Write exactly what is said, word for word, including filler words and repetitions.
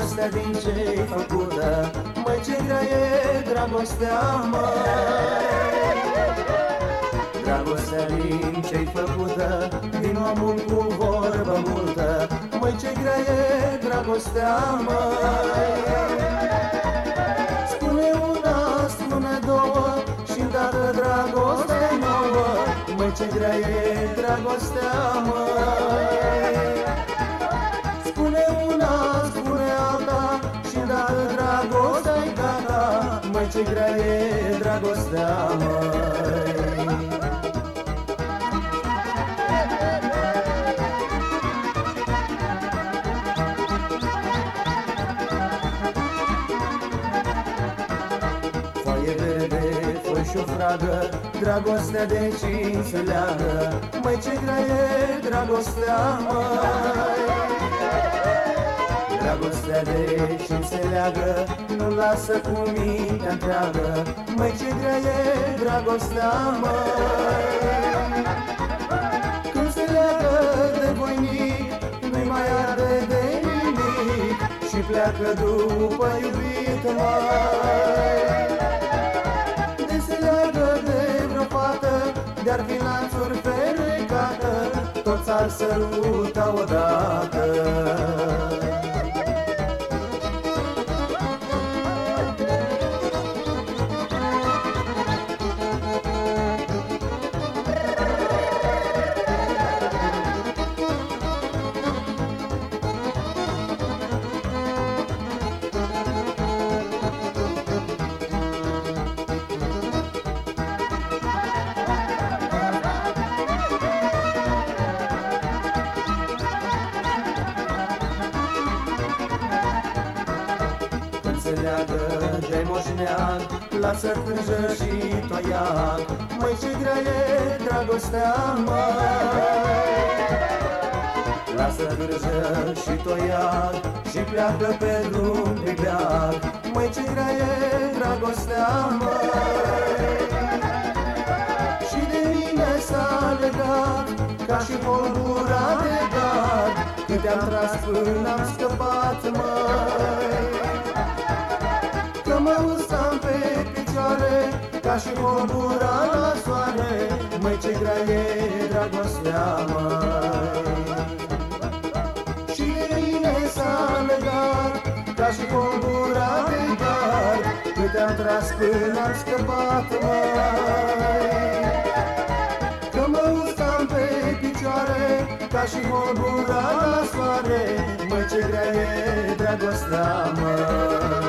dragostea din ce-i făcută, măi, ce grea e dragostea, măi. Dragostea din ce-i făcută, din omul cu vorbă multă, măi, ce grea e dragostea, măi. Spune una, spune două și-mi dată dragoste nouă, măi, ce grea e dragostea, măi. Spune una, spune alta și-mi dată dragostea-i gata, măi, ce grea e dragostea, măi. Foaie verde, foi și-o fragă, dragostea de cine se leagă, măi, ce grea e dragostea, măi. Dragostea de cine se leagă, nu lasă cu mintea întreagă, măi, ce grea e dragostea, măi. Când se leagă de voinic, nu-i mai arde de nimic și pleacă după iubit, măi. De se leagă de vreo fată, de-ar fi lanțuri fericată, toți ar săruta odată. Se leagă de moșneag, lasă cârjă și toiac, măi, ce grea e dragostea, măi. Lasă cârjă și toiac și pleacă pe drum pribeag, măi, ce grea e dragostea, măi. Și de mine s-a legat ca și polvura de gard, cât te-am tras până am scăpat, măi. Că mă usam pe picioare ca și polvura la soare, măi, ce grea e dragostea, măi. Și de mine s-a legat ca și polvura de gard, cât te-am tras până am scăpat, măi. Că mă usam pe picioare ca și polvura la soare, măi, ce grea e dragostea, măi.